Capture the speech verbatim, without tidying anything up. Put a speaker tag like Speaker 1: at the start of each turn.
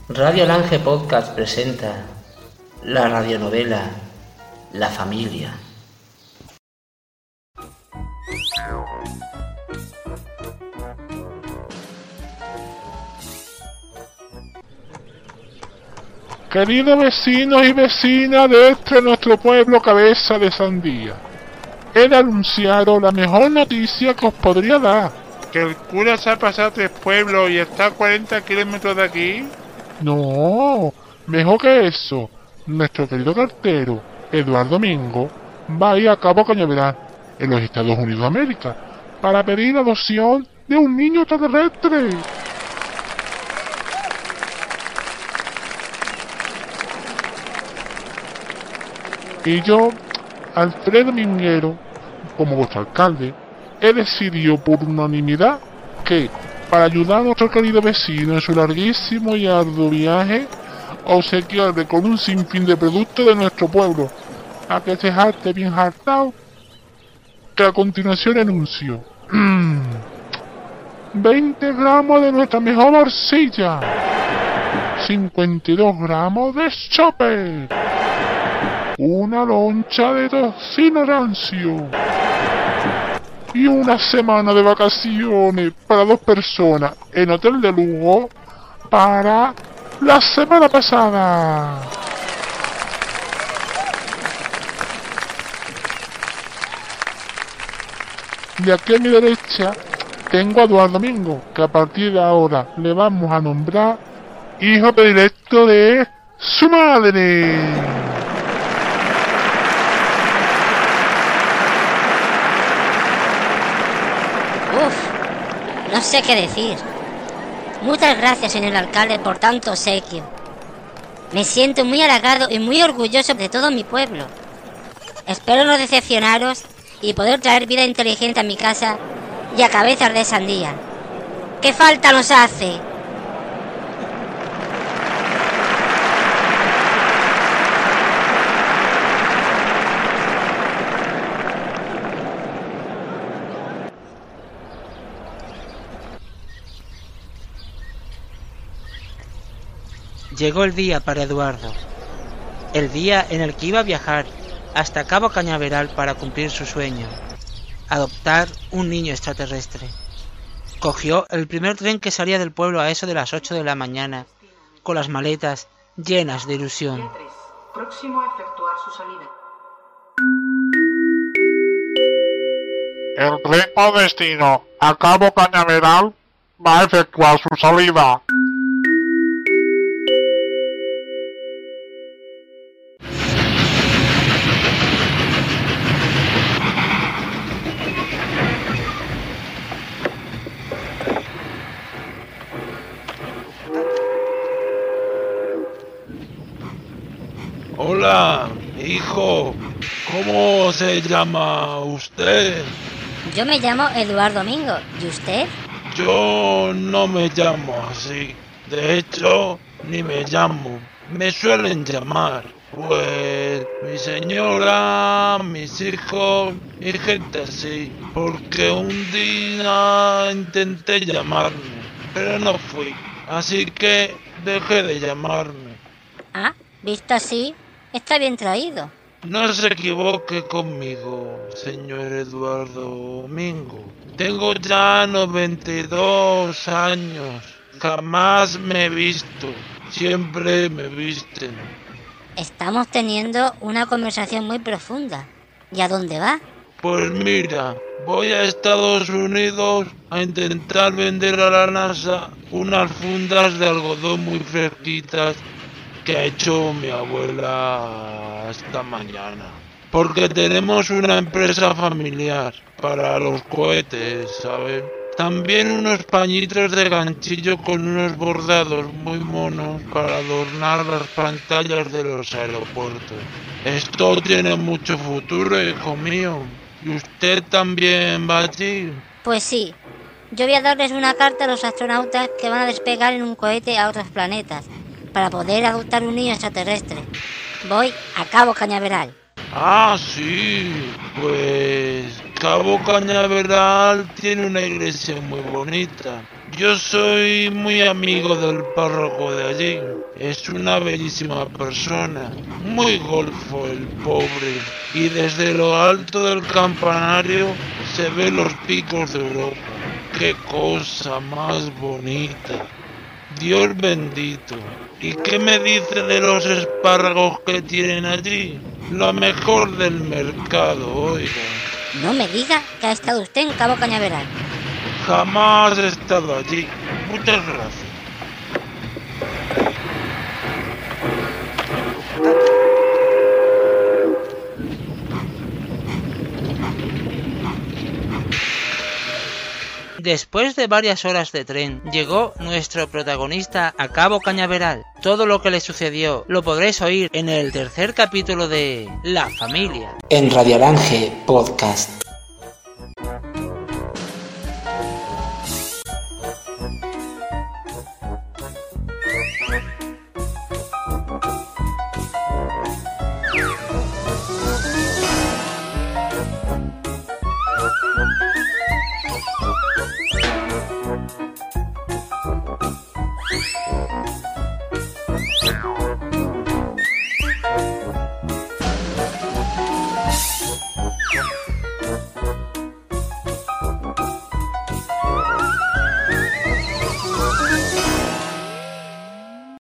Speaker 1: Radio Lange Podcast presenta la radionovela La Familia.
Speaker 2: Queridos vecinos y vecinas de este nuestro pueblo Cabeza de Sandía, he de anunciaros la mejor noticia que os podría dar.
Speaker 3: ¿Que el cura se ha pasado tres pueblos y está a cuarenta kilómetros de aquí?
Speaker 2: No, mejor que eso. Nuestro querido cartero, Eduardo Mingo, va a ir a Cabo Cañaveral, en los Estados Unidos de América, para pedir la adopción de un niño extraterrestre. Y yo, Alfredo Minguero, como vuestro alcalde, he decidido por unanimidad que, para ayudar a nuestro querido vecino en su larguísimo y arduo viaje, obsequiarle con un sinfín de productos de nuestro pueblo, a que se jarte bien hartado, que a continuación anuncio. veinte gramos de nuestra mejor morcilla, cincuenta y dos gramos de chope, una loncha de tocino rancio y una semana de vacaciones para dos personas en hotel de lujo para la semana pasada. De aquí a mi derecha tengo a Eduardo Mingo, que a partir de ahora le vamos a nombrar hijo predilecto de su madre.
Speaker 4: Uf, no sé qué decir. Muchas gracias, señor alcalde, por tanto obsequio. Me siento muy halagado y muy orgulloso de todo mi pueblo. Espero no decepcionaros y poder traer vida inteligente a mi casa y a Cabezas de Sandía. ¿Qué falta nos hace?
Speaker 5: Llegó el día para Eduardo, el día en el que iba a viajar hasta Cabo Cañaveral para cumplir su sueño, adoptar un niño extraterrestre. Cogió el primer tren que salía del pueblo a eso de las ocho de la mañana, con las maletas llenas de ilusión.
Speaker 6: Próximo a efectuar su salida.
Speaker 2: El tren con destino a Cabo Cañaveral va a efectuar su salida.
Speaker 3: Hola, hijo. ¿Cómo se llama usted?
Speaker 4: Yo me llamo Eduardo Mingo. ¿Y usted?
Speaker 3: Yo no me llamo así. De hecho, ni me llamo. Me suelen llamar, pues, mi señora, mis hijos y gente así. Porque un día intenté llamarme, pero no fui. Así que dejé de llamarme.
Speaker 4: Ah, visto así, está bien traído.
Speaker 3: No se equivoque conmigo, señor Eduardo Mingo. Tengo ya noventa y dos años. Jamás me he visto. Siempre me visten.
Speaker 4: Estamos teniendo una conversación muy profunda. ¿Y a dónde va?
Speaker 3: Pues mira, voy a Estados Unidos a intentar vender a la NASA unas fundas de algodón muy fresquitas que ha hecho mi abuela esta mañana. Porque tenemos una empresa familiar para los cohetes, ¿sabes? También unos pañitos de ganchillo con unos bordados muy monos para adornar las pantallas de los aeropuertos. Esto tiene mucho futuro, hijo mío. ¿Y usted también va allí?
Speaker 4: Pues sí. Yo voy a darles una carta a los astronautas que van a despegar en un cohete a otros planetas, para poder adoptar un niño extraterrestre. Voy a Cabo Cañaveral.
Speaker 3: Ah, sí, pues Cabo Cañaveral tiene una iglesia muy bonita. Yo soy muy amigo del párroco de allí. Es una bellísima persona. Muy golfo el pobre. Y desde lo alto del campanario se ven los picos de Europa. ¡Qué cosa más bonita! Dios bendito. ¿Y qué me dice de los espárragos que tienen allí? Lo mejor del mercado, oiga.
Speaker 4: No me diga que ha estado usted en Cabo Cañaveral.
Speaker 3: Jamás he estado allí. Muchas gracias.
Speaker 5: Después de varias horas de tren, llegó nuestro protagonista a Cabo Cañaveral. Todo lo que le sucedió lo podréis oír en el tercer capítulo de La Familia.
Speaker 1: En Radio Alange Podcast.